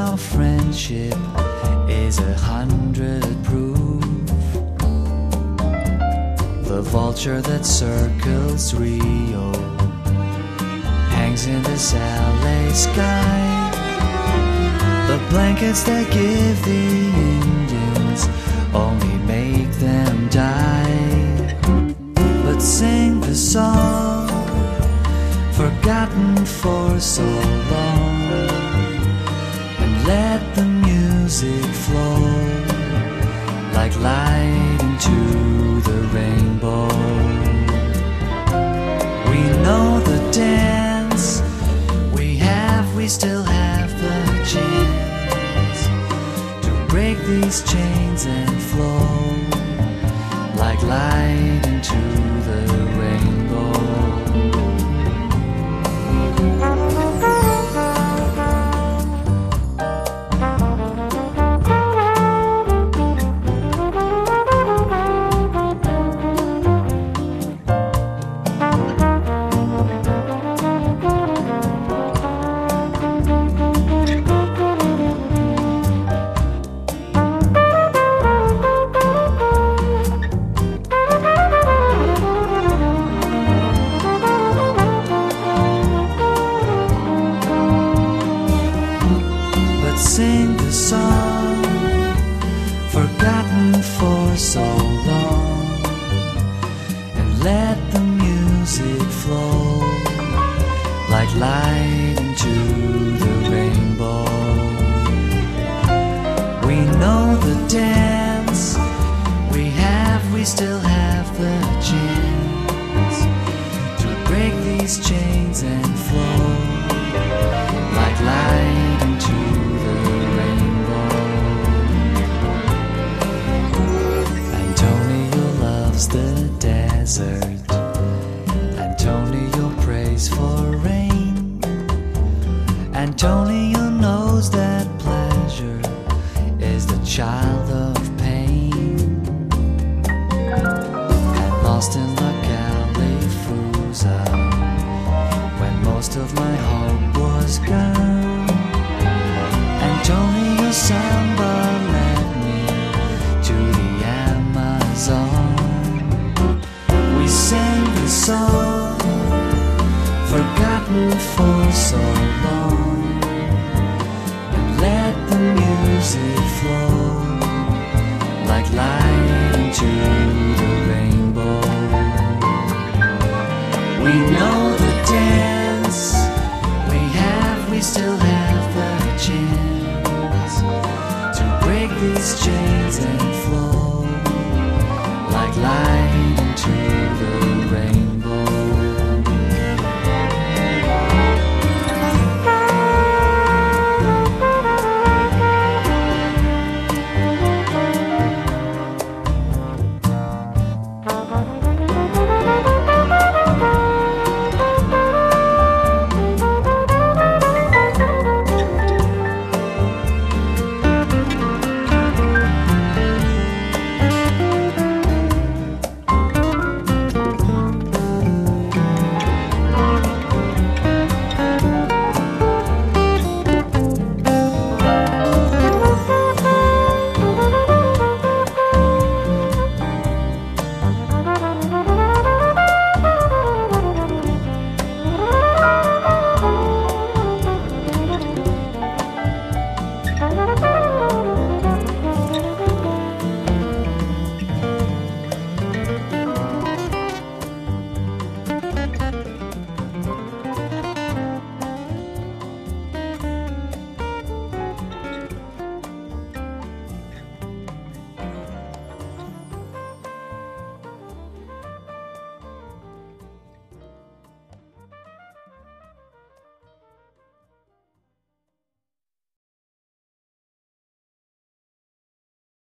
our friendship is 100 proof. The vulture that circles Rio hangs in this LA sky. The blankets that give the Indians only make them die. But sing the song forgotten for so long, and let the music flow like light into the rainbow. We know the dance, we still have the chance to break these chains and flow like light into the rainbow. Sing the song forgotten for so long, and let the music flow like light into the rainbow. We know the dance, we still have the chance to break these chains and flow like light into the rainbow. Antonio loves the desert. Antonio prays for rain. Antonio knows that pleasure is the child of pain. And lost in the Califusa, when most of my hope was gone, Antonio Samba led me to the Amazon. We sang the song forgotten for so long, and let the music flow like light into the rainbow. We know the dance, we still have the chance to break these chains and flow